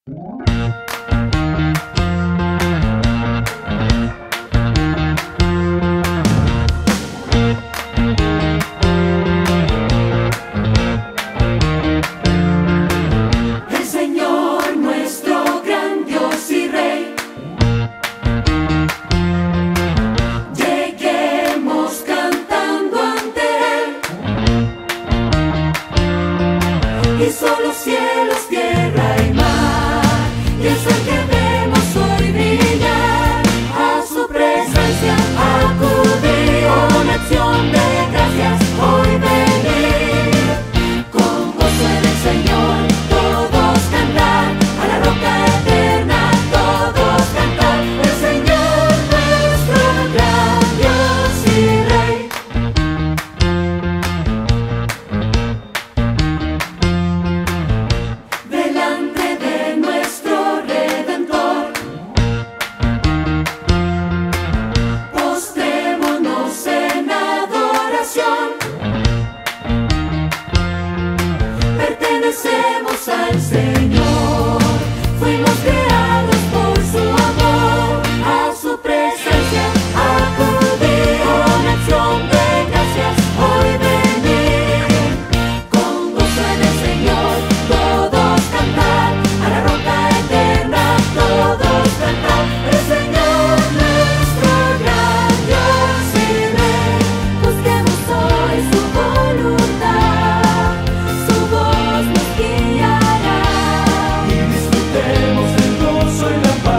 Hizo los cielos, tierra y mar, y es el que vemos hoy brillar. A su presencia acudir, con acción de gracias hoy venir. Con gozo en el Señor todos cantar, a la roca eterna todos cantar. El Señor nuestro gran Dios y Rey. Delante de nuestro Redentor, postrémonos en adoración. Pertenecemos al Señor, fuimos creados por su amor. A su presencia acudir, con acción de gracias hoy venir. Con gozo en el Señor todos cantar, a la roca eterna todos cantar. El Señor nuestro gran Dios y Rey. Busquemos hoy su voluntad, su voz nos guiará. Y disfrutemos del gozo y la paz